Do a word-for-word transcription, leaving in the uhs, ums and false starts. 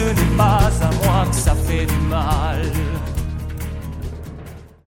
n'est pas à moi que ça fait du mal.